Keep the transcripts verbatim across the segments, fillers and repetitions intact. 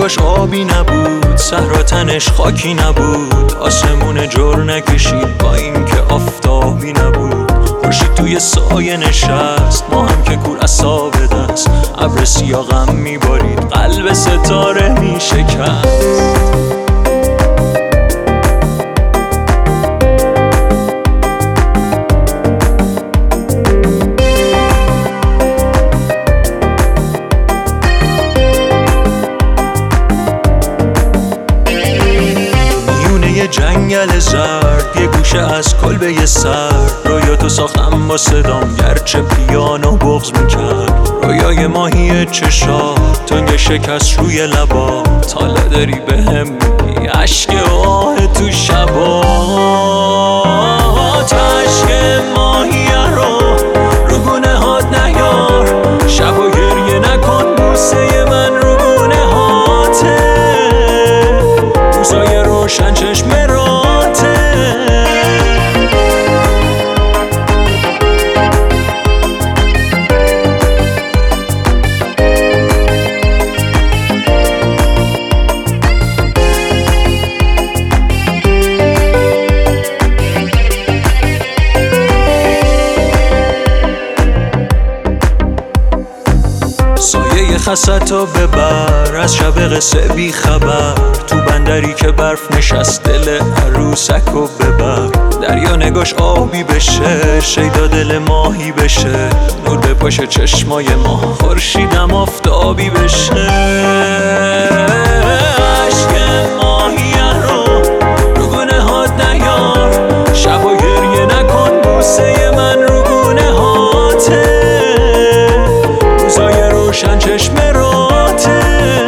نگاش آبی نبود، صحرا تنش خاکی نبود، آسمون جر نکشید با این که آفتابی نبود. خورشید توی سایه نشست، ما هم که کور عصا به دست، ابر سیاه غم میبارید، قلب ستاره میشکست. جنگل زرد یه گوشه از کلبه سر، رویاتو ساختم با صدام گرچه پیانو بغض میکرد. رویای ماهی چشات تنگ شکست روی لبا، تالا داری بهم میگی عشق آه تو شبات. عشق ماهی رو رو گونه هات نیار، شب و گریه نکن بوسه من رو گونه هاته، روزای روشن چشم سایه خستو ببر، از شب قصه بی خبر، تو بندری که برف نشست دل عروسکو ببر. دریا نگاش آبی بشه، شیدا دل ماهی بشه، نور بپاشه چشمای ما، خورشیدم آفتابی بشه. عشق ماهی رو رو گونه هات نیار، شب و گریه نکن بوسه من رو گونه هاته، روزای روشن چشم راته.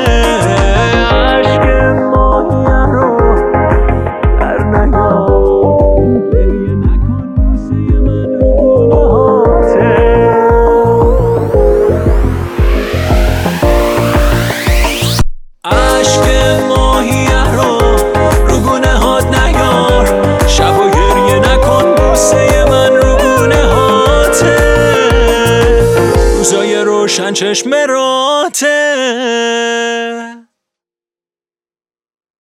عشق ماهی رو در نیار، گریه نکن بوسه من رو گونه هاته. عشق ماهی رو رو گونه هات نیار، شب و گریه نکن بوسه من رو گونه هاته، روزای روشن چشم را